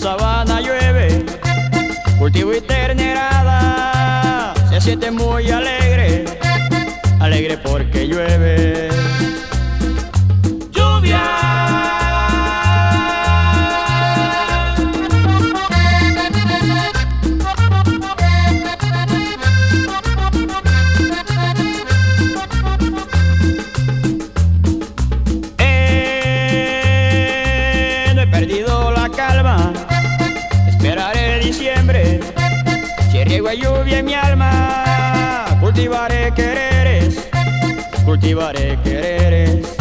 sabana llueve, cultivo y ternerada, se siente muy alegre, alegre porque llueve. Lluvia. No he perdido la calma, esperaré diciembre, si riego hay lluvia en mi alma, cultivaré quereres, cultivaré quereres.